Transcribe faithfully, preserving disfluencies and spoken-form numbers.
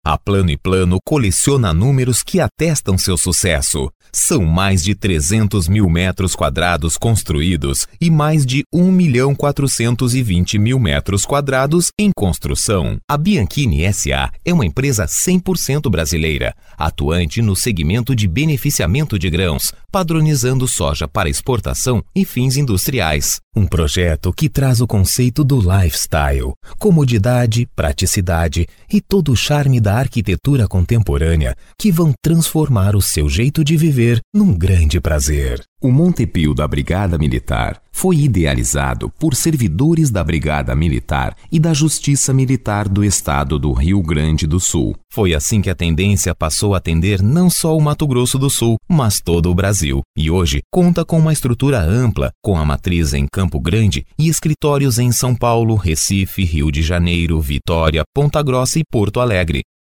A Plano e Plano coleciona números que atestam seu sucesso. São mais de trezentos mil metros quadrados construídos e mais de um milhão quatrocentos e vinte mil metros quadrados em construção. A Bianchini S A é uma empresa cem por cento brasileira, atuante no segmento de beneficiamento de grãos, padronizando soja para exportação e fins industriais. Um projeto que traz o conceito do lifestyle, comodidade, praticidade e todo o charme da arquitetura contemporânea que vão transformar o seu jeito de viver num grande prazer. O Montepio da Brigada Militar foi idealizado por servidores da Brigada Militar e da Justiça Militar do Estado do Rio Grande do Sul. Foi assim que a tendência passou a atender não só o Mato Grosso do Sul, mas todo o Brasil. E hoje conta com uma estrutura ampla, com a matriz em Campo Grande e escritórios em São Paulo, Recife, Rio de Janeiro, Vitória, Ponta Grossa e Porto Alegre.